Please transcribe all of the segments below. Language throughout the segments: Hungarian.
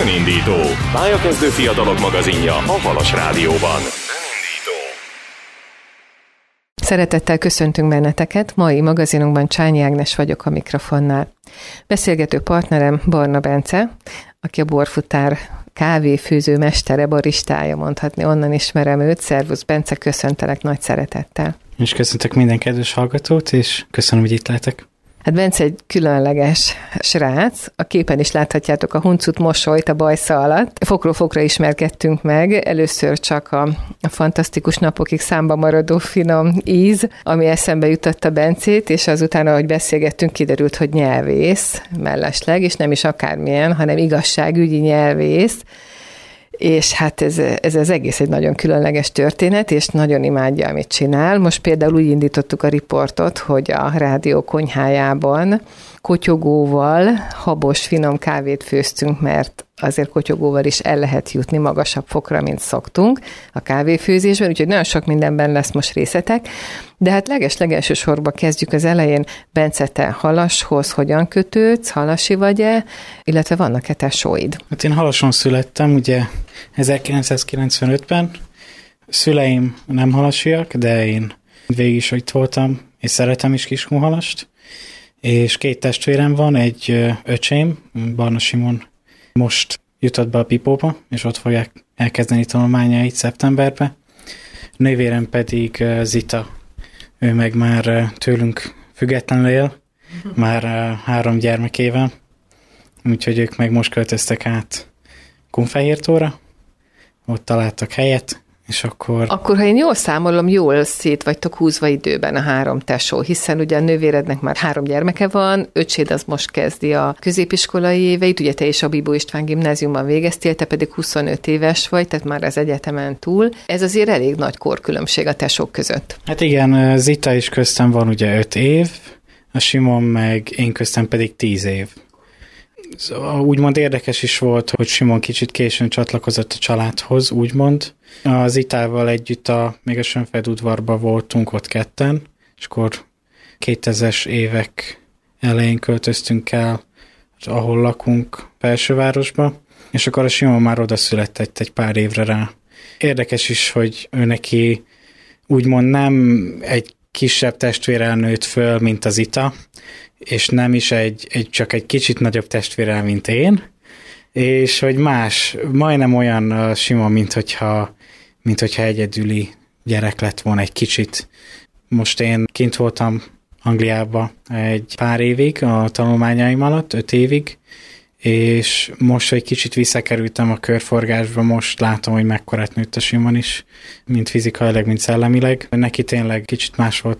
Önindító. Pályakezdő fiatalok magazinja a Halas Rádióban. Szeretettel köszöntünk benneteket, mai magazinunkban Csányi Ágnes vagyok a mikrofonnál. Beszélgető partnerem Barna Bence, aki a Borfutár kávéfőző mestere, baristája mondhatni, onnan ismerem őt. Szervusz Bence, köszöntelek nagy szeretettel. És köszöntök minden kedves hallgatót, és köszönöm, hogy itt lehetek. Hát Bence egy különleges srác, a képen is láthatjátok a huncut mosolyt a bajsza alatt. Fokról fokra ismerkedtünk meg, először csak a fantasztikus napokig számba maradó finom íz, ami eszembe jutott Bencét, és azután, ahogy beszélgettünk, kiderült, hogy nyelvész mellesleg, és nem is akármilyen, hanem igazságügyi nyelvész. És hát ez az egész egy nagyon különleges történet, és nagyon imádja, amit csinál. Most például úgy indítottuk a riportot, hogy a rádió konyhájában kotyogóval habos, finom kávét főztünk, mert azért kotyogóval is el lehet jutni magasabb fokra, mint szoktunk a kávéfőzésben, úgyhogy nagyon sok mindenben lesz most részletek, de hát legelső sorba kezdjük az elején. Bence, te Halashoz hogyan kötődsz, halasi vagy-e, illetve vannak-e tesóid? Hát én Halason születtem, ugye 1995-ben. Szüleim nem halasiak, de én végig is itt voltam, és szeretem is Kiskunhalast. És 2 testvérem van, egy öcsém, Barna Simon, most jutott be a Pipóba, és ott fogják elkezdeni tanulmányait szeptemberbe. Nővérem pedig Zita, ő meg már tőlünk függetlenül él, már 3 gyermekével, úgyhogy ők meg most költöztek át Kunfehértóra, ott találtak helyet, és akkor, ha én jól számolom, jól szét vagytok húzva időben a 3 tesó, hiszen ugye a nővérednek már 3 gyermeke van, öcséd az most kezdi a középiskolai éveit, ugye te is a Bibó István gimnáziumban végeztél, te pedig 25 éves vagy, tehát már az egyetemen túl. Ez azért elég nagy korkülönbség a tesók között. Hát igen, Zita is köztem van ugye 5 év, a Simon meg én köztem pedig 10 év. Úgymond érdekes is volt, hogy Simon kicsit későn csatlakozott a családhoz, úgymond. Az Itával együtt még a Sönfeld udvarban voltunk ott ketten, és akkor 2000-es évek elején költöztünk el, ahol lakunk, Felsővárosba, és akkor a Simon már oda született egy pár évre rá. Érdekes is, hogy ő neki úgymond nem egy kisebb testvérrel nőtt föl, mint az Ita, és nem is csak egy kicsit nagyobb testvérrel, mint én, és hogy majdnem olyan Simon, mint hogyha egyedüli gyerek lett volna egy kicsit. Most én kint voltam Angliába egy pár évig a tanulmányaim alatt, 5 évig, és most, hogy kicsit visszakerültem a körforgásba, most látom, hogy mekkorát nőtt a Simon is, mint fizikailag, mint szellemileg. Neki tényleg kicsit más volt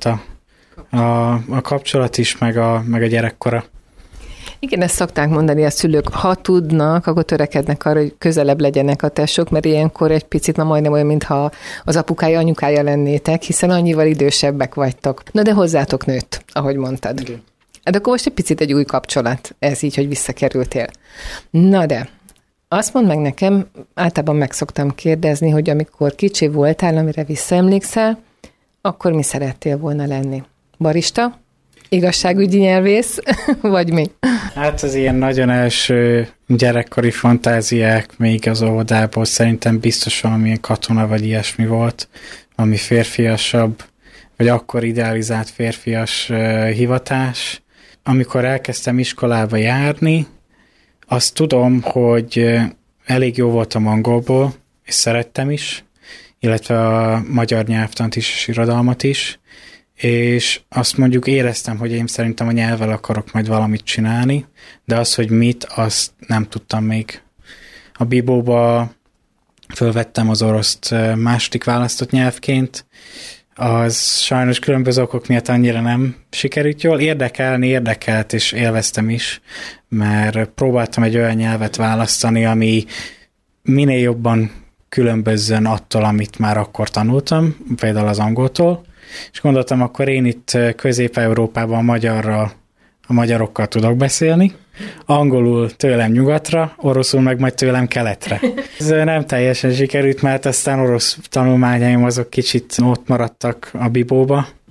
a kapcsolat is, meg a gyerekkora. Igen, ezt szokták mondani a szülők, ha tudnak, akkor törekednek arra, hogy közelebb legyenek a tesók, mert ilyenkor egy picit majdnem olyan, mintha az apukája, anyukája lennétek, hiszen annyival idősebbek vagytok. Na de hozzátok nőtt, ahogy mondtad. Igen. De akkor most egy picit egy új kapcsolat, ez így, hogy visszakerültél. Na de, azt mondd meg nekem, általában meg szoktam kérdezni, hogy amikor kicsi voltál, amire visszaemlékszel, akkor mi szerettél volna lenni? Barista? Igazságügyi nyelvész? Vagy mi? Hát az ilyen nagyon első gyerekkori fantáziák még az óvodából szerintem biztos valamilyen katona vagy ilyesmi volt, ami férfiasabb, vagy akkor idealizált férfias hivatás. Amikor elkezdtem iskolába járni, azt tudom, hogy elég jó voltam angolból, és szerettem is, illetve a magyar nyelvtant is, és irodalmat is, és azt mondjuk éreztem, hogy én szerintem a nyelvvel akarok majd valamit csinálni, de az, hogy mit, azt nem tudtam még. A Bibóba fölvettem az oroszt második választott nyelvként, az sajnos különböző okok miatt annyira nem sikerült jól. Érdekelt, és élveztem is, mert próbáltam egy olyan nyelvet választani, ami minél jobban különbözzön attól, amit már akkor tanultam, például az angoltól, és gondoltam, akkor én itt Közép-Európában a magyarokkal tudok beszélni, angolul tőlem nyugatra, oroszul meg majd tőlem keletre. Ez nem teljesen sikerült, mert aztán orosz tanulmányaim azok kicsit ott maradtak a Bibóba,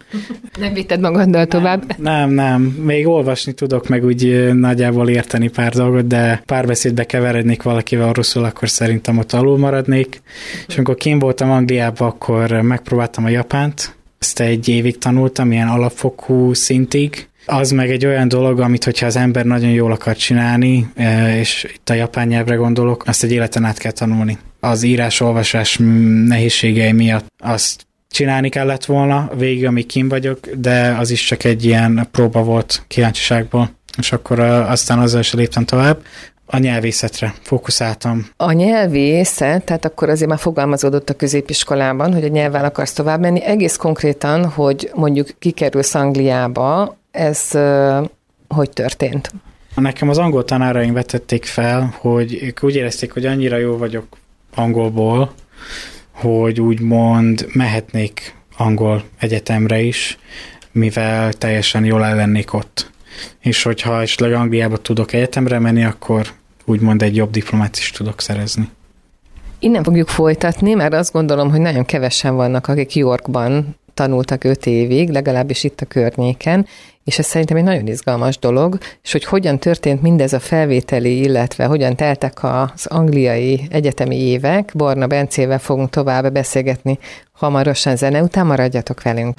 Nem vitted magaddal tovább? Nem. Még olvasni tudok, meg úgy nagyjából érteni pár dolgot, de párbeszédbe keverednék valakivel oroszul, akkor szerintem ott alul maradnék. És amikor kint voltam Angliában, akkor megpróbáltam a japánt. Ezt 1 évig tanultam, ilyen alapfokú szintig. Az meg egy olyan dolog, amit hogyha az ember nagyon jól akar csinálni, és itt a japán nyelvre gondolok, azt egy életen át kell tanulni. Az írás-olvasás nehézségei miatt azt csinálni kellett volna végig, amíg kint vagyok, de az is csak egy ilyen próba volt kíváncsiságból, és akkor aztán azzal is léptem tovább. A nyelvészetre fókuszáltam. A nyelvészet, tehát akkor azért már fogalmazódott a középiskolában, hogy a nyelvvel akarsz tovább menni. Egész konkrétan, hogy mondjuk kikerülsz Angliába, ez hogy történt? Nekem az angol tanáraim vetették fel, hogy ők úgy érezték, hogy annyira jó vagyok angolból, hogy úgymond mehetnék angol egyetemre is, mivel teljesen jól el lennék ott. És hogyha esetleg Angliába tudok egyetemre menni, akkor úgymond egy jobb diplomát is tudok szerezni. Innen fogjuk folytatni, mert azt gondolom, hogy nagyon kevesen vannak, akik Yorkban tanultak 5 évig, legalábbis itt a környéken, és ez szerintem egy nagyon izgalmas dolog, és hogy hogyan történt mindez a felvételi, illetve hogyan teltek az angliai egyetemi évek. Barna Bencével fogunk tovább beszélgetni hamarosan zene után, maradjatok velünk.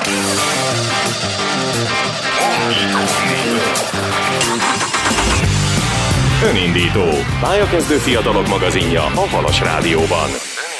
Önindító. Pályakezdő fiatalok magazinja a Halas Rádióban.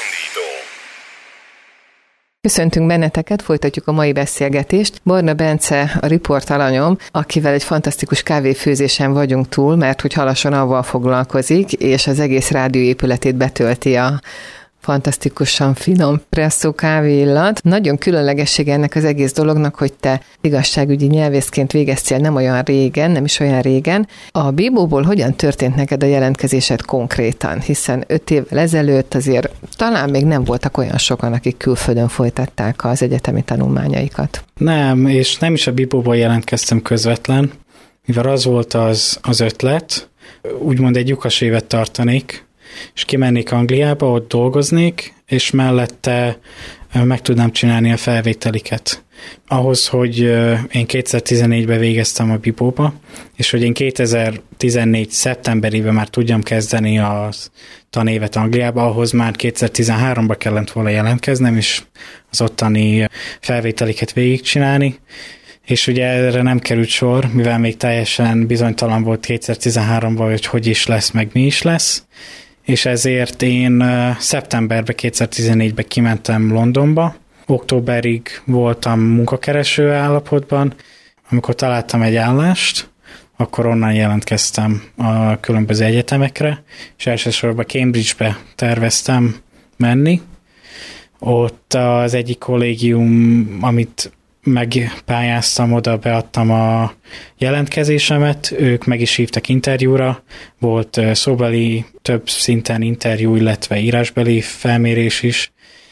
Köszöntünk benneteket, folytatjuk a mai beszélgetést. Barna Bence a riportalanyom, akivel egy fantasztikus kávéfőzésen vagyunk túl, mert hogy Halason avval foglalkozik, és az egész rádióépületét betölti a fantasztikusan finom presszó kávé illat. Nagyon különlegessége ennek az egész dolognak, hogy te igazságügyi nyelvészként végeztél nem olyan régen, nem is olyan régen. A Bibóból hogyan történt neked a jelentkezésed konkrétan? Hiszen 5 évvel ezelőtt azért talán még nem voltak olyan sokan, akik külföldön folytatták az egyetemi tanulmányaikat. Nem, és nem is a Bibóból jelentkeztem közvetlen, mivel az volt az ötlet, úgymond egy lyukas évet tartanék, és kimennék Angliába, ott dolgoznék, és mellette meg tudnám csinálni a felvételiket. Ahhoz, hogy én 2014-ben végeztem a Bibóba, és hogy én 2014. szeptemberében már tudjam kezdeni a tanévet Angliába, ahhoz már 2013-ban kellett volna jelentkeznem, és az ottani felvételiket végigcsinálni. És ugye erre nem került sor, mivel még teljesen bizonytalan volt 2013-ban, hogy is lesz, meg mi is lesz. És ezért én szeptemberben 2014-ben kimentem Londonba, októberig voltam munkakereső állapotban, amikor találtam egy állást, akkor onnan jelentkeztem a különböző egyetemekre, és elsősorban Cambridge-be terveztem menni. Ott az egyik kollégium, amit megpályáztam, oda beadtam a jelentkezésemet, ők meg is hívtak interjúra, volt szóbeli több szinten interjú, illetve írásbeli felmérés is,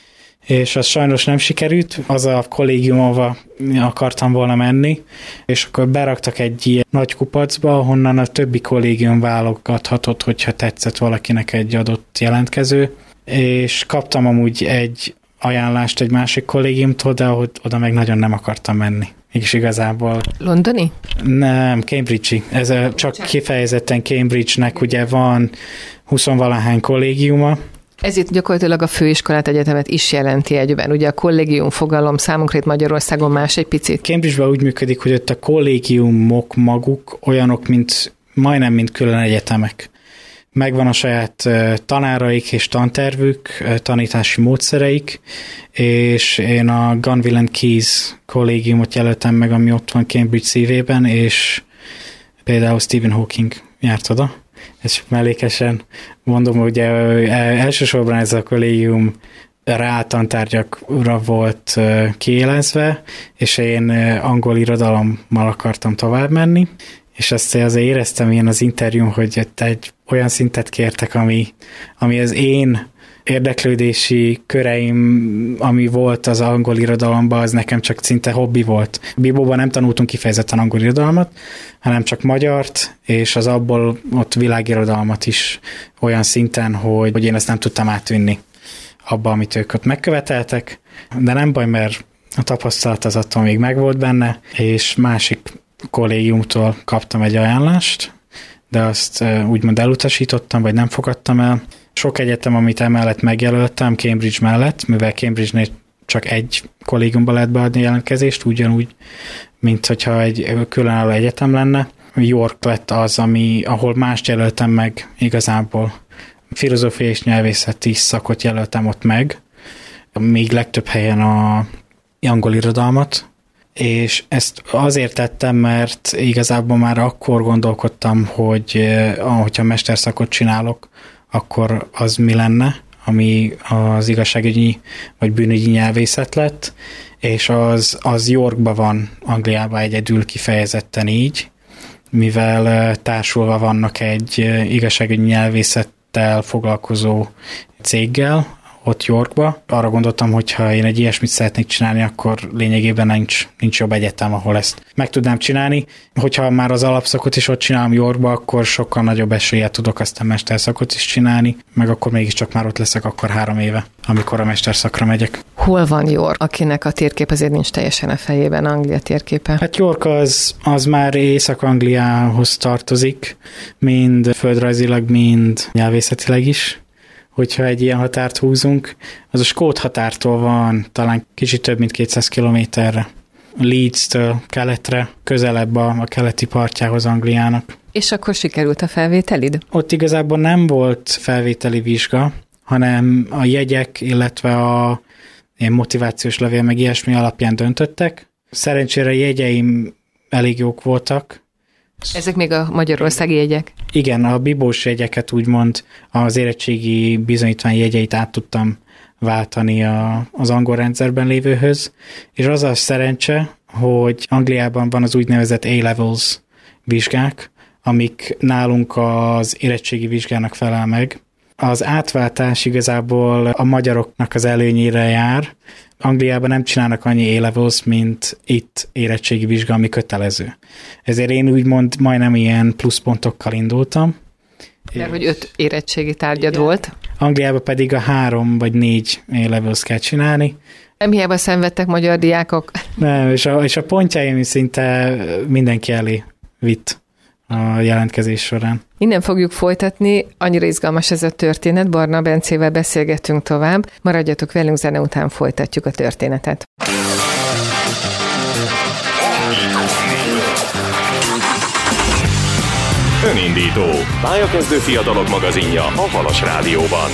és az sajnos nem sikerült, az a kollégium, ahova akartam volna menni, és akkor beraktak egy ilyen nagy kupacba, ahonnan a többi kollégium válogathatott, hogyha tetszett valakinek egy adott jelentkező, és kaptam amúgy egy ajánlást egy másik kollégiumtól, de oda meg nagyon nem akartam menni. Mégis igazából... Londoni? Nem, Cambridge-i. Ez csak kifejezetten Cambridge-nek ugye van 20-valahány kollégiuma. Ez itt gyakorlatilag a főiskolát, egyetemet is jelenti egyben. Ugye a kollégium fogalom számunkra itt Magyarországon más egy picit. Cambridge-ben úgy működik, hogy ott a kollégiumok maguk olyanok, majdnem mint külön egyetemek. Megvan a saját tanáraik és tantervük, tanítási módszereik, és én a Gunville and Keys kollégiumot jelöltem meg, ami ott van Cambridge szívében, és például Stephen Hawking járt oda. Ez csak mellékesen mondom, hogy elsősorban ez a kollégium tantárgyakra volt kiélezve, és én angol irodalommal akartam tovább menni, és azt azért éreztem ilyen az interjún, hogy egy olyan szintet kértek, ami az én érdeklődési köreim, ami volt az angol irodalomban, az nekem csak szinte hobbi volt. Bibóban nem tanultunk kifejezetten angol irodalmat, hanem csak magyart, és az abból ott világirodalmat is olyan szinten, hogy én ezt nem tudtam átvinni abba, amit ők ott megköveteltek. De nem baj, mert A tapasztalat az attól még megvolt benne, és másik kollégiumtól kaptam egy ajánlást, de azt úgymond elutasítottam, vagy nem fogadtam el. Sok egyetem, amit emellett megjelöltem, Cambridge mellett, mivel Cambridge-nél csak egy kollégiumba lehet beadni jelentkezést, ugyanúgy, mint hogyha egy különálló egyetem lenne. York lett az, ahol mást jelöltem meg igazából. Filozófia és nyelvészeti szakot jelöltem ott meg, még legtöbb helyen a angol irodalmat, és ezt azért tettem, mert igazából már akkor gondolkodtam, hogy ahogyha mesterszakot csinálok, akkor az mi lenne, ami az igazságügyi vagy bűnügyi nyelvészet lett, és az Yorkban van, Angliában egyedül kifejezetten így, mivel társulva vannak egy igazságügyi nyelvészettel foglalkozó céggel, ott Yorkba. Arra gondoltam, hogy ha én egy ilyesmit szeretnék csinálni, akkor lényegében nincs jobb egyetem, ahol ezt meg tudnám csinálni. Hogyha már az alapszakot is ott csinálom Yorkba, akkor sokkal nagyobb eséllyel tudok aztán mesterszakot is csinálni, meg akkor mégiscsak már ott leszek akkor 3 éve, amikor a mesterszakra megyek. Hol van York, akinek a térkép azért nincs teljesen a fejében, Anglia térképe? Hát York az már Észak-Angliához tartozik, mind földrajzilag, mind nyelvészetileg is. Hogyha egy ilyen határt húzunk, az a skót határtól van talán kicsit több mint 200 kilométerre. Leeds-től keletre, közelebb a keleti partjához Angliának. És akkor sikerült a felvételid? Ott igazából nem volt felvételi vizsga, hanem a jegyek, illetve a ilyen motivációs levél meg ilyesmi alapján döntöttek. Szerencsére jegyeim elég jók voltak. Ezek még a magyarországi jegyek? Igen, a bibós jegyeket úgymond az érettségi bizonyítvány jegyeit át tudtam váltani az angol rendszerben lévőhöz, és az a szerencse, hogy Angliában van az úgynevezett A-levels vizsgák, amik nálunk az érettségi vizsgának felel meg. Az átváltás igazából a magyaroknak az előnyére jár. Angliában nem csinálnak annyi A-levels, mint itt érettségi vizsga, ami kötelező. Ezért én úgymond majdnem ilyen pluszpontokkal indultam. Mert hogy 5 érettségi tárgyad igen. volt. Angliában pedig a 3 vagy 4 A-levels kell csinálni. Nem hiába szenvedtek magyar diákok. Nem, és a pontjaim szinte mindenki elé vitt a jelentkezés során. Innen fogjuk folytatni, annyira izgalmas ez a történet, Barna Bencével beszélgetünk tovább. Maradjatok velünk, zene után folytatjuk a történetet. Önindító, pályakezdő fiatalok magazinja a Halas Rádióban.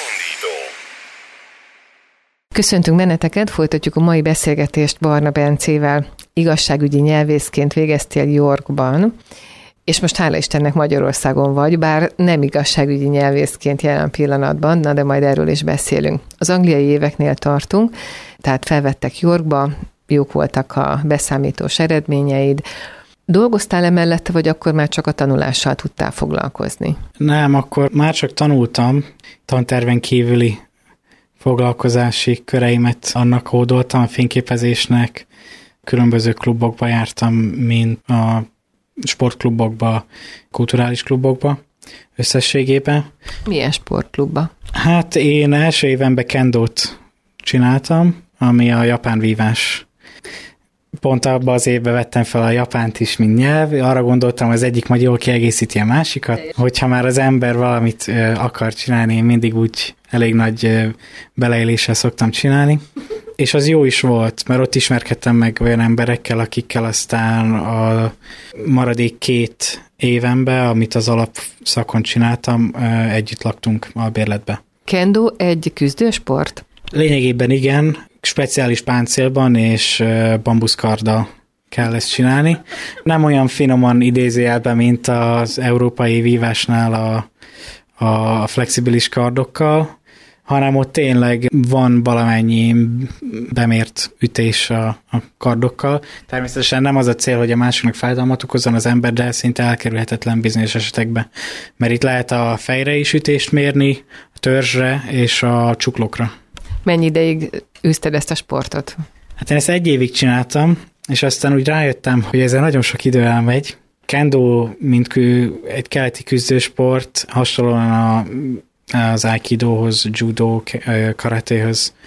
Köszöntünk benneteket, folytatjuk a mai beszélgetést Barna Bencével. Igazságügyi nyelvészként végeztél Yorkban, és most hála Istennek Magyarországon vagy, bár nem igazságügyi nyelvészként jelen pillanatban, na de majd erről is beszélünk. Az angliai éveknél tartunk, tehát felvettek Yorkba, jók voltak a beszámítós eredményeid. Dolgoztál emellette, vagy akkor már csak a tanulással tudtál foglalkozni? Nem, akkor már csak tanultam, tanterven kívüli foglalkozási köreimet annak hódoltam, a fényképezésnek, különböző klubokba jártam, mint a sportklubokba, kulturális klubokba összességében. Milyen sportklubba? Hát én első évenben kendót csináltam, ami a japán vívás. Pont abban az évben vettem fel a japánt is, mint nyelv. Arra gondoltam, az egyik majd jól kiegészíti a másikat. Hogyha már az ember valamit akar csinálni, én mindig úgy elég nagy beleéléssel szoktam csinálni. És az jó is volt, mert ott ismerkedtem meg olyan emberekkel, akikkel aztán a maradék 2 évemben, amit az alapszakon csináltam, együtt laktunk albérletbe. Kendo egy küzdősport? Lényegében igen, speciális páncélban és bambuszkarddal kell ezt csinálni. Nem olyan finoman idézőjelben, mint az európai vívásnál a flexibilis kardokkal, hanem ott tényleg van valamennyi bemért ütés a kardokkal. Természetesen nem az a cél, hogy a másiknak fájdalmat okozzon az ember, de szinte elkerülhetetlen bizonyos esetekben. Mert itt lehet a fejre is ütést mérni, a törzsre és a csuklókra. Mennyi ideig űzted ezt a sportot? Hát én ezt 1 évig csináltam, és aztán úgy rájöttem, hogy ezzel nagyon sok idő elmegy. Kendo, mint egy keleti küzdősport, hasonlóan az aikidohoz, judo, karatéhoz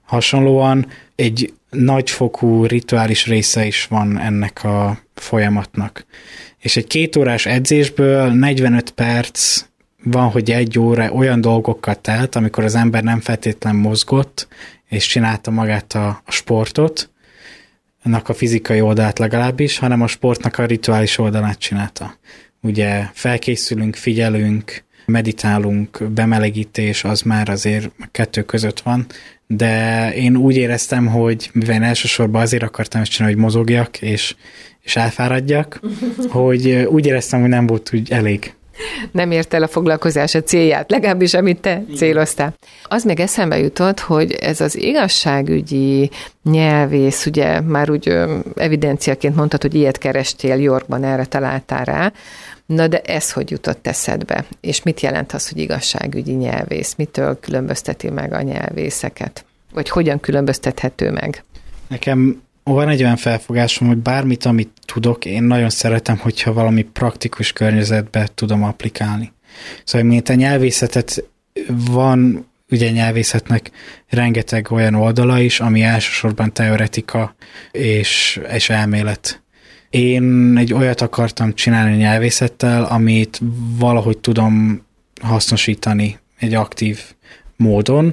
Hasonlóan egy nagyfokú rituális része is van ennek a folyamatnak. És egy 2 órás edzésből 45 perc van, hogy 1 óra olyan dolgokkal telt, amikor az ember nem feltétlen mozgott, és csinálta magát a sportot, annak a fizikai oldalát legalábbis, hanem a sportnak a rituális oldalát csinálta. Ugye felkészülünk, figyelünk, meditálunk, bemelegítés, az már azért 2 között van, de én úgy éreztem, hogy mivel én elsősorban azért akartam ezt csinálni, hogy mozogjak, és elfáradjak, hogy úgy éreztem, hogy nem volt úgy elég. Nem ért el a foglalkozás a célját, legalábbis amit te céloztál. Az még eszembe jutott, hogy ez az igazságügyi nyelvész, ugye már úgy evidenciaként mondtad, hogy ilyet kerestél Yorkban, erre találtál rá. Na de ez hogy jutott eszedbe? És mit jelent az, hogy igazságügyi nyelvész? Mitől különbözteti meg a nyelvészeket? Vagy hogyan különböztethető meg? Nekem van egy olyan felfogásom, hogy bármit, amit tudok, én nagyon szeretem, hogyha valami praktikus környezetbe tudom applikálni. Szóval mint a nyelvészetet van, ugye nyelvészetnek rengeteg olyan oldala is, ami elsősorban teoretika és elmélet. Én egy olyat akartam csinálni a nyelvészettel, amit valahogy tudom hasznosítani egy aktív módon.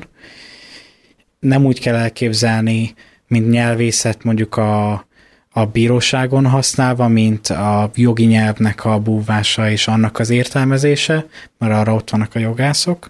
Nem úgy kell elképzelni, mint nyelvészet mondjuk a bíróságon használva, mint a jogi nyelvnek a búvása és annak az értelmezése, mert arra ott vannak a jogászok,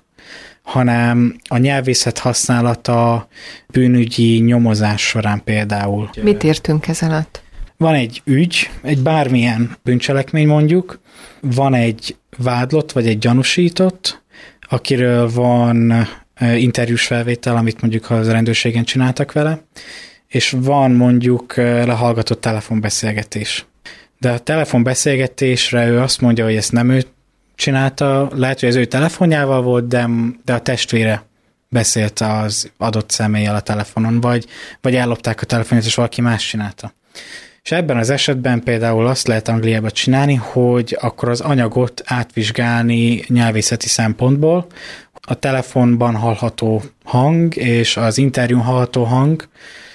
hanem a nyelvészet használata bűnügyi nyomozás során például. Mit értünk ez alatt? Van egy ügy, egy bármilyen bűncselekmény mondjuk, van egy vádlott vagy egy gyanúsított, akiről van interjús felvétel, amit mondjuk a rendőrségen csináltak vele, és van mondjuk lehallgatott telefonbeszélgetés. De a telefonbeszélgetésre ő azt mondja, hogy ezt nem ő csinálta, lehet, hogy az ő telefonjával volt, de a testvére beszélt az adott személlyel a telefonon, vagy ellopták a telefonját, és valaki más csinálta. És ebben az esetben például azt lehet Angliában csinálni, hogy akkor az anyagot átvizsgálni nyelvészeti szempontból, a telefonban hallható hang és az interjún hallható hang,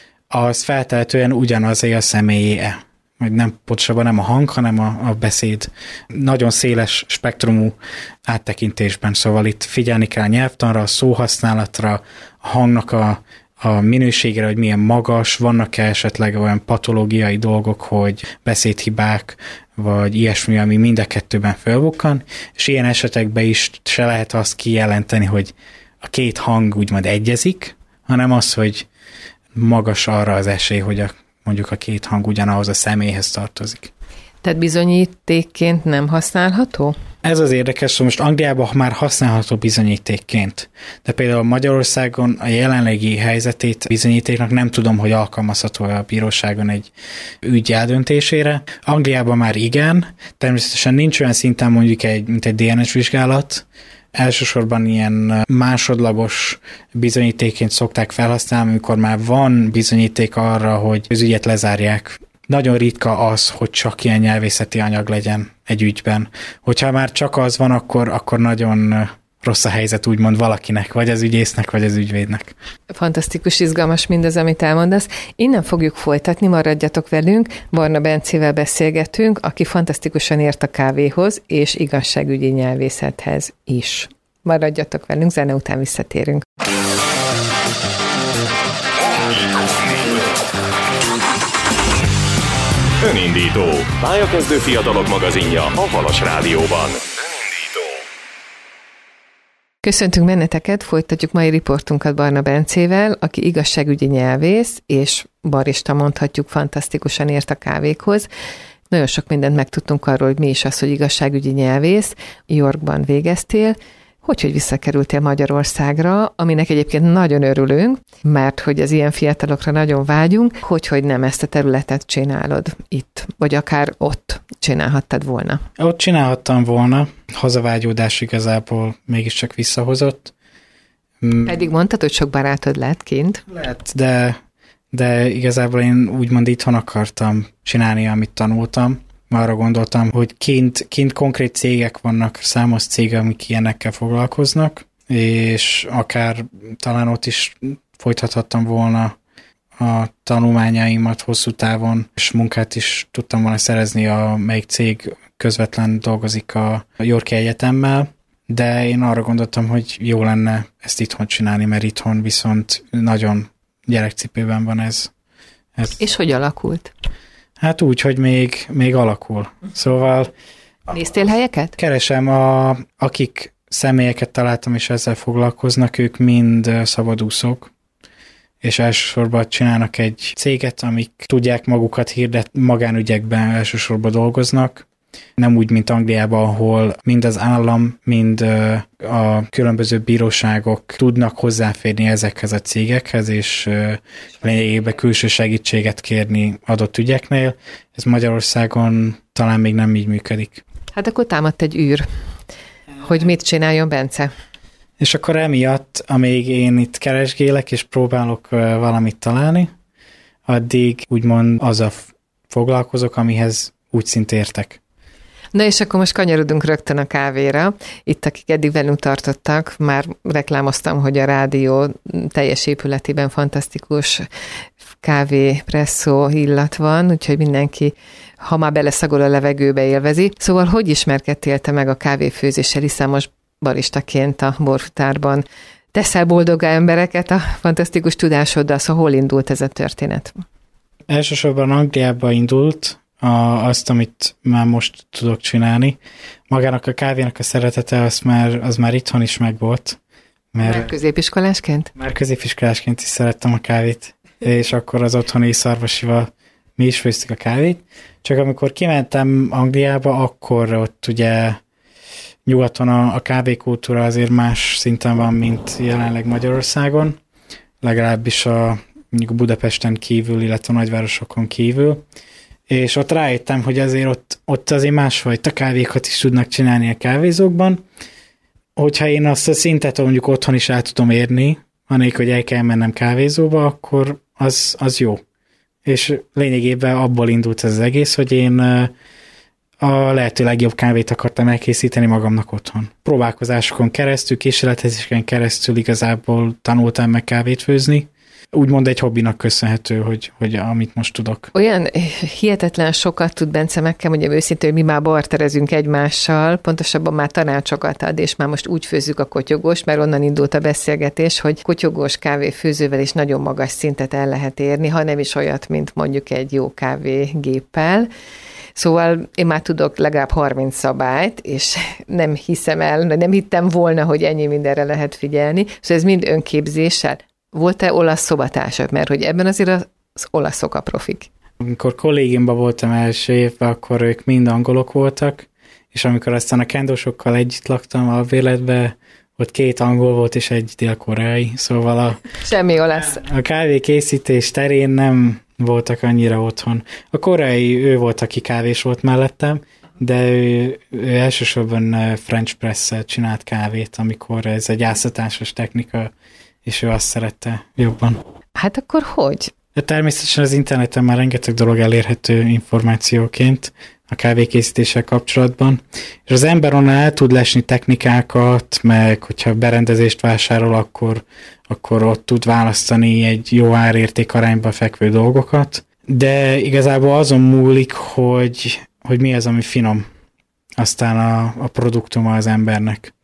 az feltehetően ugyanazé a személyé-e. Nem, pontosabban nem a hang, hanem a beszéd. Nagyon széles spektrumú áttekintésben, szóval itt figyelni kell a nyelvtanra, a szóhasználatra, a hangnak a minőségére, hogy milyen magas, vannak-e esetleg olyan patológiai dolgok, hogy beszédhibák, vagy ilyesmi, ami mind a kettőben fölbukkan, és ilyen esetekben is se lehet azt kijelenteni, hogy a 2 hang úgymond egyezik, hanem az, hogy magas arra az esély, hogy mondjuk a 2 hang ugyanahoz a személyhez tartozik. Tehát bizonyítékként nem használható? Ez az érdekes, hogy most Angliában már használható bizonyítékként. De például Magyarországon a jelenlegi helyzetét bizonyítéknak nem tudom, hogy alkalmazható a bíróságon egy ügy eldöntésére. Angliában már igen, természetesen nincs olyan szinten mondjuk mint egy DNS vizsgálat, elsősorban ilyen másodlagos bizonyítékként szokták felhasználni, amikor már van bizonyíték arra, hogy az ügyet lezárják. Nagyon ritka az, hogy csak ilyen nyelvészeti anyag legyen egy ügyben. Hogyha már csak az van, akkor nagyon rossz a helyzet úgymond valakinek, vagy az ügyésznek, vagy az ügyvédnek. Fantasztikus, izgalmas mindaz, amit elmondasz. Innen fogjuk folytatni, maradjatok velünk. Barna Bencével beszélgetünk, aki fantasztikusan ért a kávéhoz, és igazságügyi nyelvészethez is. Maradjatok velünk, zene után visszatérünk. Önindító. Pályakezdő fiatalok magazinja a Halas Rádióban. Köszöntünk benneteket, folytatjuk mai riportunkat Barna Bencével, aki igazságügyi nyelvész, és barista mondhatjuk, fantasztikusan ért a kávékhoz. Nagyon sok mindent megtudtunk arról, hogy mi is az, hogy igazságügyi nyelvész. Yorkban végeztél. Hogy visszakerültél Magyarországra, aminek egyébként nagyon örülünk, mert hogy az ilyen fiatalokra nagyon vágyunk, hogy nem ezt a területet csinálod itt, vagy akár ott csinálhattad volna. Ott csinálhattam volna, hazavágyódás igazából mégiscsak visszahozott. Pedig mondtad, hogy sok barátod lett kint. Lehet, de igazából én úgymond itthon akartam csinálni, amit tanultam. Arra gondoltam, hogy kint konkrét cégek vannak, számos cég, amik ilyenekkel foglalkoznak, és akár talán ott is folytathattam volna a tanulmányaimat hosszú távon, és munkát is tudtam volna szerezni, melyik cég közvetlen dolgozik a Yorki Egyetemmel, de én arra gondoltam, hogy jó lenne ezt itthon csinálni, mert itthon viszont nagyon gyerekcipőben van ez. És hogy alakult? Hát úgy, hogy még alakul. Szóval... Néztél helyeket? Keresem, akik személyeket találtam, és ezzel foglalkoznak, ők mind szabadúszók, és elsősorban csinálnak egy céget, amik tudják magukat magánügyekben elsősorban dolgoznak, nem úgy, mint Angliában, ahol mind az állam, mind a különböző bíróságok tudnak hozzáférni ezekhez a cégekhez, és lényegében külső segítséget kérni adott ügyeknél. Ez Magyarországon talán még nem így működik. Hát akkor támadt egy űr, hogy mit csináljon Bence. És akkor emiatt, amíg én itt keresgélek, és próbálok valamit találni, addig úgymond azzal foglalkozok, amihez úgy szint értek. Na és akkor most kanyarodunk rögtön a kávéra. Itt, akik eddig velünk tartottak, már reklámoztam, hogy a rádió teljes épületében fantasztikus kávé, presszó illat van, úgyhogy mindenki, ha már beleszagol a levegőbe, élvezi. Szóval hogy ismerkedtél te meg a kávéfőzéssel, hiszen most baristaként a borfutárban teszel boldogá embereket a fantasztikus tudásoddal, szóval hol indult ez a történet? Elsősorban Angliában indult, azt, amit már most tudok csinálni. Magának a kávénak a szeretete, az már itthon is megvolt. Már középiskolásként? Már középiskolásként is szerettem a kávét, és akkor az otthoni szarvasival mi is főztük a kávét. Csak amikor kimentem Angliába, akkor ott ugye nyugaton a kávékultúra azért más szinten van, mint jelenleg Magyarországon. Legalábbis mondjuk Budapesten kívül, illetve a nagyvárosokon kívül. És ott rájöttem, hogy azért ott azért másfajta kávékat is tudnak csinálni a kávézókban. Hogyha én azt a szintet mondjuk otthon is el tudom érni, anélkül, hogy el kell mennem kávézóba, akkor az jó. És lényegében abból indult ez az egész, hogy én a lehető legjobb kávét akartam elkészíteni magamnak otthon. Próbálkozásokon keresztül, kísérletezéseken keresztül igazából tanultam meg kávét főzni. Úgymond egy hobbinak köszönhető, hogy amit most tudok. Olyan hihetetlen sokat tud Bence, meg kell mondjam őszintén, hogy mi már barterezünk egymással, pontosabban már tanácsokat ad, és már most úgy főzzük a kotyogóst, mert onnan indult a beszélgetés, hogy kotyogós kávéfőzővel is nagyon magas szintet el lehet érni, ha nem is olyat, mint mondjuk egy jó kávégéppel. Szóval én már tudok legalább 30 szabályt, és nem hittem volna, hogy ennyi mindenre lehet figyelni. Szóval ez mind önképzéssel. Volt-e olasz szobatársad? Mert hogy ebben azért az olaszok a profik. Amikor kollégiumban voltam első évben, akkor ők mind angolok voltak, és amikor aztán a kendósokkal együtt laktam a bérletbe, ott 2 angol volt és egy dél-koreai, szóval semmi olasz. A kávékészítés terén nem voltak annyira otthon. A koreai, ő volt, aki kávés volt mellettem, de ő elsősorban French press-szel csinált kávét, amikor ez egy ászatásos technika, és ő azt szerette jobban. Hát akkor hogy? De természetesen az interneten már rengeteg dolog elérhető információként a kávékészítéssel kapcsolatban, és az ember onnan el tud lesni technikákat, meg hogyha berendezést vásárol, akkor ott tud választani egy jó árérték arányba fekvő dolgokat, de igazából azon múlik, hogy mi az, ami finom aztán a produktuma az embernek.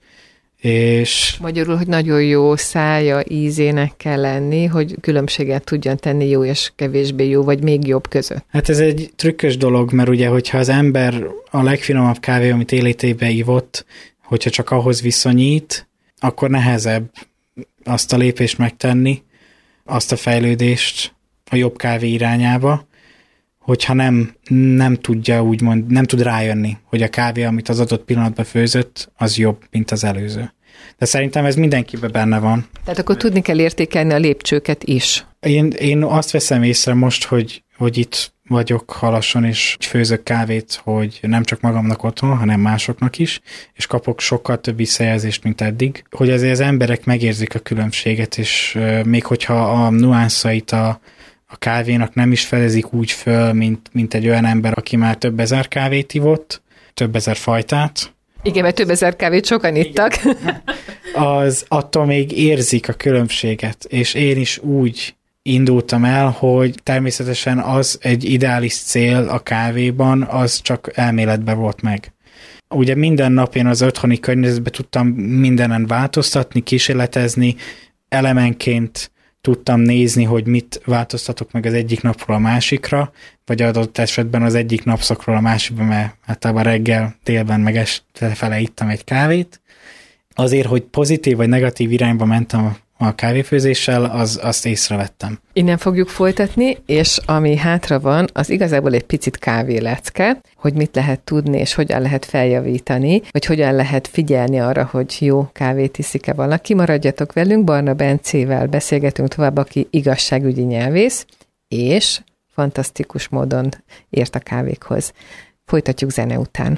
És magyarul, hogy nagyon jó szája, ízének kell lenni, hogy különbséget tudjon tenni jó és kevésbé jó, vagy még jobb között. Hát ez egy trükkös dolog, mert ugye, hogyha az ember a legfinomabb kávé, amit életében ivott, hogyha csak ahhoz viszonyít, akkor nehezebb azt a lépést megtenni, azt a fejlődést a jobb kávé irányába, hogyha nem tudja úgymond, nem tud rájönni, hogy a kávé, amit az adott pillanatban főzött, az jobb, mint az előző. De szerintem ez mindenkiben benne van. Tehát akkor tudni kell értékelni a lépcsőket is. Én azt veszem észre most, hogy itt vagyok Halason, és főzök kávét, hogy nem csak magamnak otthon, hanem másoknak is, és kapok sokkal több visszajelzést, mint eddig, hogy azért az emberek megérzik a különbséget, és még hogyha a nuanszait a kávénak nem is fedezik úgy föl, mint egy olyan ember, aki már több ezer kávét ivott, több ezer fajtát. Igen, mert több ezer kávét sokan ittak. az attól még érzik a különbséget, és én is úgy indultam el, hogy természetesen az egy ideális cél a kávéban, az csak elméletben volt meg. Ugye minden nap én az otthoni környezetben tudtam mindenen változtatni, kísérletezni, elemenként tudtam nézni, hogy mit változtatok meg az egyik napról a másikra, vagy adott esetben az egyik napszakról a másikba, mert általában reggel, délben meg este fele ittam egy kávét. Azért, hogy pozitív vagy negatív irányba mentem a kávéfőzéssel, azt észrevettem. Innen fogjuk folytatni, és ami hátra van, az igazából egy picit kávélecke, hogy mit lehet tudni, és hogyan lehet feljavítani, vagy hogyan lehet figyelni arra, hogy jó kávét iszik-e valaki. Maradjatok velünk, Barna Bencével beszélgetünk tovább, aki igazságügyi nyelvész, és fantasztikus módon ért a kávékhoz. Folytatjuk zene után.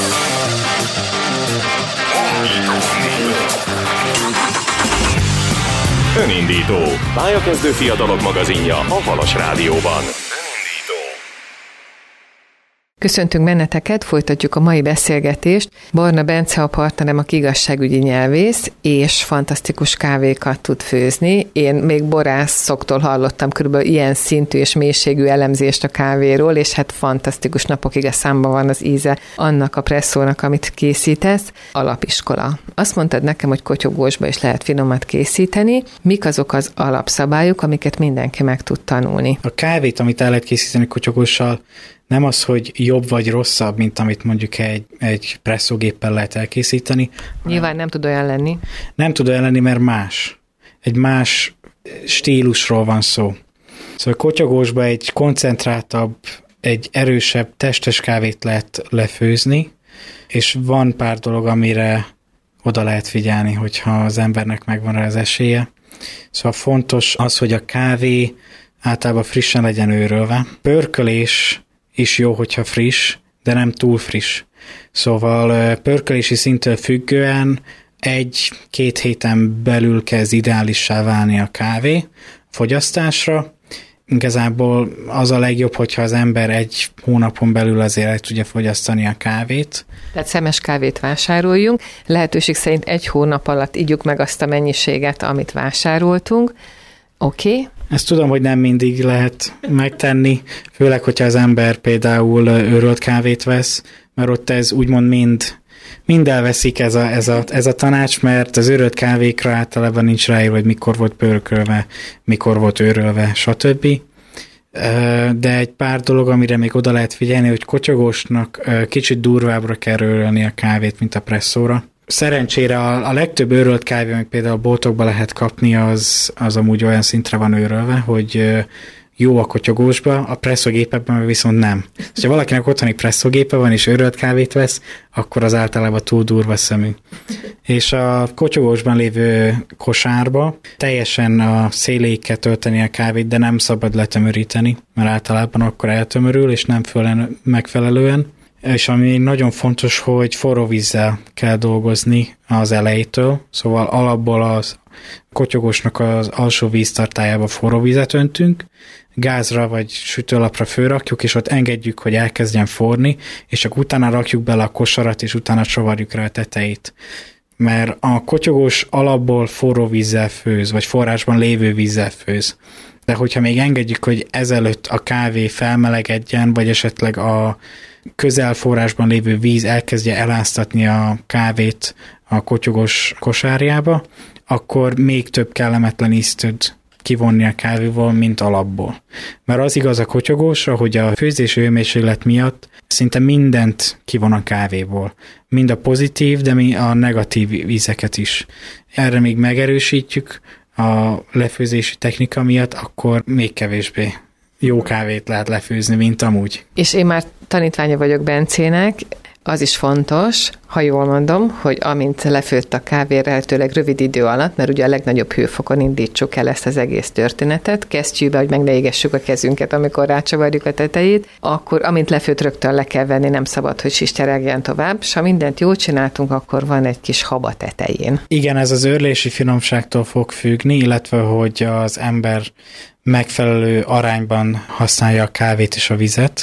Önindító. Pályakezdő fiatalok magazinja a Halas Rádióban. Köszöntünk benneteket, folytatjuk a mai beszélgetést. Barna Bence a partnerem, aki igazságügyi nyelvész, és fantasztikus kávékat tud főzni. Én még borászoktól hallottam körülbelül ilyen szintű és mélységű elemzést a kávéról, és hát fantasztikus napokig a számban van az íze annak a presszónak, amit készítesz. Alapiskola. Azt mondtad nekem, hogy kotyogósba is lehet finomat készíteni. Mik azok az alapszabályok, amiket mindenki meg tud tanulni? A kávét, amit el lehet készíteni kotyogóssal, nem az, hogy jobb vagy rosszabb, mint amit mondjuk egy presszógéppel lehet elkészíteni. Nyilván nem tud olyan lenni. Nem tud olyan lenni, mert más. Egy más stílusról van szó. Szóval kotyogósba egy koncentráltabb, egy erősebb, testes kávét lehet lefőzni, és van pár dolog, amire oda lehet figyelni, hogyha az embernek megvan rá az esélye. Szóval fontos az, hogy a kávé általában frissen legyen őrölve. Pörkölés is jó, hogyha friss, de nem túl friss. Szóval pörkölési szinttől függően 1-2 héten belül kezd ideálissá válni a kávé fogyasztásra. Igazából az a legjobb, hogyha az ember 1 hónapon belül azért el tudja fogyasztani a kávét. Tehát szemes kávét vásároljunk, lehetőség szerint 1 hónap alatt igyuk meg azt a mennyiséget, amit vásároltunk. Oké. Ezt tudom, hogy nem mindig lehet megtenni, főleg, hogyha az ember például őrölt kávét vesz, mert ott ez úgymond mind elveszik ez a tanács, mert az őrölt kávékra általában nincs ráírva, hogy mikor volt pörkölve, mikor volt őrölve, stb. De egy pár dolog, amire még oda lehet figyelni, hogy kotyogósnak kicsit durvábbra kell őrölni a kávét, mint a presszóra. Szerencsére a legtöbb őrölt kávé, amit például a boltokban lehet kapni, az amúgy olyan szintre van őrölve, hogy jó a kotyogósba, a presszogépekben viszont nem. Ha valakinek otthoni presszogépe van és őrölt kávét vesz, akkor az általában túl durva szemű. És a kotyogósban lévő kosárba teljesen a széléig kell tölteni a kávét, de nem szabad letömöríteni, mert általában akkor eltömörül, és nem megfelelően. És ami nagyon fontos, hogy forró vízzel kell dolgozni az elejétől, szóval alapból az kotyogósnak az alsó víztartályába forró vizet öntünk, gázra vagy sütőlapra fölrakjuk, és ott engedjük, hogy elkezdjen forni, és csak utána rakjuk bele a kosarat, és utána csavarjuk rá a tetejét. Mert a kotyogós alapból forró vízzel főz, vagy forrásban lévő vízzel főz. De hogyha még engedjük, hogy ezelőtt a kávé felmelegedjen, vagy esetleg a közelforrásban lévő víz elkezdje eláztatni a kávét a kotyogós kosárjába, akkor még több kellemetlen ízt tud kivonni a kávéból, mint alapból. Mert az igaz a kotyogósra, hogy a főzési hőmérséklet miatt szinte mindent kivon a kávéból. Mind a pozitív, de a negatív ízeket is. Erre még megerősítjük a lefőzési technika miatt, akkor még kevésbé jó kávét lehet lefőzni, mint amúgy. És én már tanítványa vagyok Bencének, az is fontos, ha jól mondom, hogy amint lefőtt a kávé lehetőleg rövid idő alatt, mert ugye a legnagyobb hőfokon indítsuk el ezt az egész történetet, kesztyűbe, hogy meg ne égessük a kezünket, amikor rácsavarjuk a tetejét, akkor amint lefőtt, rögtön le kell venni, nem szabad, hogy sistereljen tovább, és ha mindent jól csináltunk, akkor van egy kis hab a tetején. Igen, ez az őrlési finomságtól fog függni, illetve hogy az ember megfelelő arányban használja a kávét és a vizet,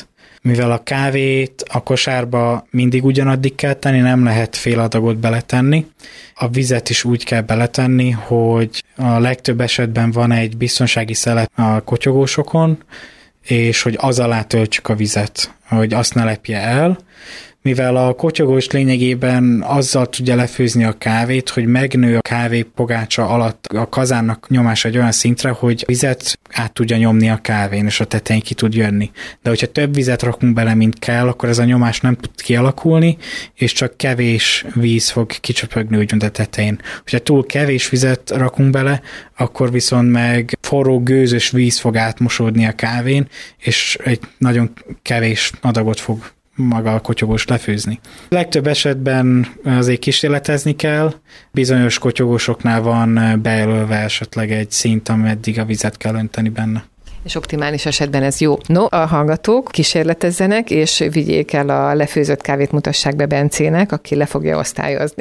mivel a kávét a kosárba mindig ugyanaddig kell tenni, nem lehet fél adagot beletenni. A vizet is úgy kell beletenni, hogy a legtöbb esetben van egy biztonsági szelet a kotyogósokon, és hogy az alá töltsük a vizet, hogy azt ne lepje el, mivel a kotyogós lényegében azzal tudja lefőzni a kávét, hogy megnő a kávé pogácsa alatt a kazánnak nyomása egy olyan szintre, hogy vizet át tudja nyomni a kávén, és a tetején ki tud jönni. De hogyha több vizet rakunk bele, mint kell, akkor ez a nyomás nem tud kialakulni, és csak kevés víz fog kicsöpögni úgymond a tetején. Hogyha túl kevés vizet rakunk bele, akkor viszont meg forró, gőzös víz fog átmosódni a kávén, és egy nagyon kevés adagot fog maga a kotyogós lefőzni. Legtöbb esetben azért kísérletezni kell, bizonyos kotyogósoknál van bejelölve esetleg egy szint, ameddig a vizet kell önteni benne. És optimális esetben ez jó. No, a hallgatók kísérletezzenek, és vigyék el a lefőzött kávét, mutassák be Bencének, aki le fogja osztályozni.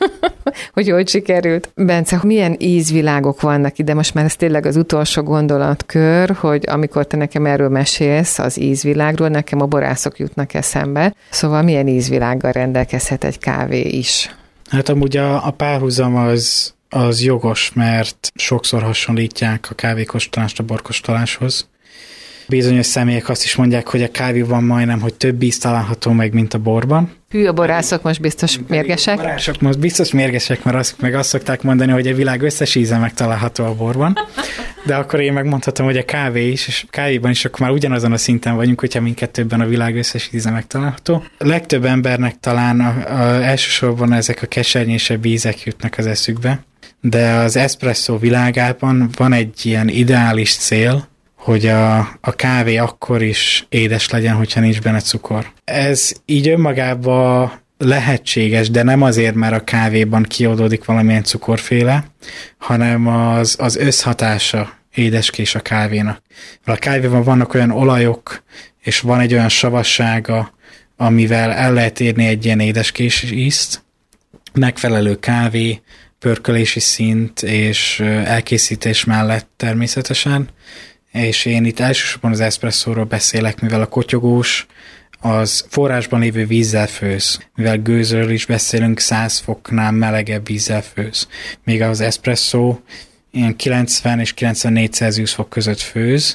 hogy sikerült. Bence, milyen ízvilágok vannak ide? Most már ez tényleg az utolsó gondolatkör, hogy amikor te nekem erről mesélsz, az ízvilágról, nekem a borászok jutnak eszembe. Szóval milyen ízvilággal rendelkezhet egy kávé is? Hát amúgy a párhuzam az jogos, mert sokszor hasonlítják a kávékóstolást a borkóstoláshoz. Bizonyos személyek azt is mondják, hogy a kávéban majdnem, hogy több íz található meg, mint a borban. Hű, a borászok most biztos mérgesek? A borászok most biztos mérgesek, mert azt szokták mondani, hogy a világ összes íze megtalálható a borban. De akkor én megmondhatom, hogy a kávé is, és a kávéban is akkor már ugyanazon a szinten vagyunk, hogyha mindkettőben a világ összes íze megtalálható. A legtöbb embernek talán elsősorban ezek a kesernyésebb ízek jutnak az eszükbe, de az eszpresszó világában van egy ilyen ideális cél, hogy a kávé akkor is édes legyen, hogyha nincs benne cukor. Ez így önmagában lehetséges, de nem azért, mert a kávéban kiadódik valamilyen cukorféle, hanem az összhatása édeskés a kávénak. A kávéban vannak olyan olajok, és van egy olyan savassága, amivel el lehet érni egy ilyen édeskés ízt, megfelelő kávé, pörkölési szint és elkészítés mellett természetesen, és én itt elsősorban az eszpresszóról beszélek, mivel a kotyogós az forrásban lévő vízzel főz, mivel gőzről is beszélünk, 100 foknál melegebb vízzel főz. Még az eszpresszó ilyen 90 és 94 Celsius fok között főz.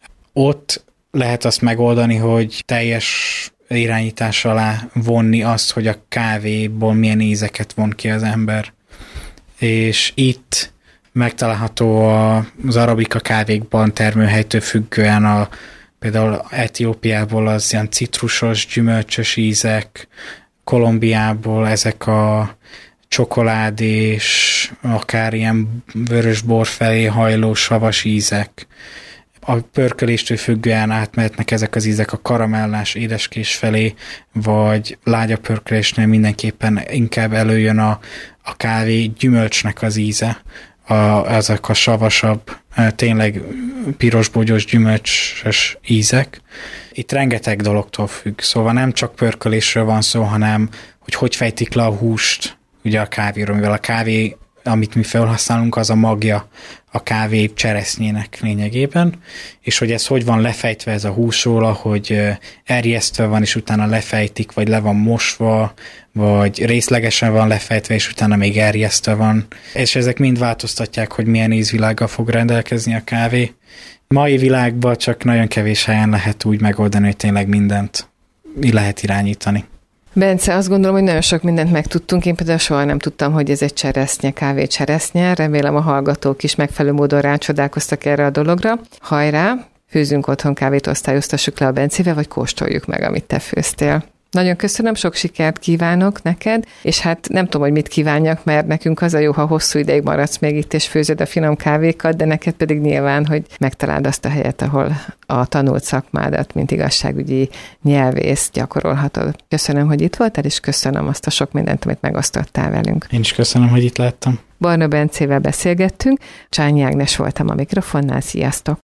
Ott lehet azt megoldani, hogy teljes irányítás alá vonni azt, hogy a kávéból milyen ízeket von ki az ember. És itt megtalálható az arabika kávékban termőhelytől függően például Etiópiából az ilyen citrusos, gyümölcsös ízek, Kolumbiából ezek a csokoládés, akár ilyen vörösbor felé hajló savas ízek. A pörköléstől függően átmehetnek ezek az ízek a karamellás édeskés felé, vagy lágya pörkölésnél mindenképpen inkább előjön a kávé gyümölcsnek az íze, ezek a savasabb, tényleg pirosbogyós, gyümölcsös ízek. Itt rengeteg dologtól függ, szóval nem csak pörkölésről van szó, hanem hogy fejtik le a húst ugye a kávéról, mivel a kávé, amit mi felhasználunk, az a magja a kávé cseresznyének lényegében, és hogy ez hogy van lefejtve ez a hús róla, hogy erjesztve van, és utána lefejtik, vagy le van mosva, vagy részlegesen van lefejtve, és utána még erjesztve van. És ezek mind változtatják, hogy milyen ízvilággal fog rendelkezni a kávé. Mai világban csak nagyon kevés helyen lehet úgy megoldani, hogy tényleg mindent lehet irányítani. Bence, azt gondolom, hogy nagyon sok mindent megtudtunk. Én például soha nem tudtam, hogy ez egy cseresznye, kávé cseresznye. Remélem a hallgatók is megfelelő módon rácsodálkoztak erre a dologra. Hajrá, főzünk otthon kávét, osztályoztassuk le a Bencével, vagy kóstoljuk meg, amit te főztél. Nagyon köszönöm, sok sikert kívánok neked, és hát nem tudom, hogy mit kívánjak, mert nekünk az a jó, ha hosszú ideig maradsz még itt, és főzöd a finom kávékat, de neked pedig nyilván, hogy megtaláld azt a helyet, ahol a tanult szakmádat, mint igazságügyi nyelvész gyakorolhatod. Köszönöm, hogy itt voltál, és köszönöm azt a sok mindent, amit megosztottál velünk. Én is köszönöm, hogy itt láttam. Barna Bencével beszélgettünk, Csányi Ágnes voltam a mikrofonnál, sziasztok!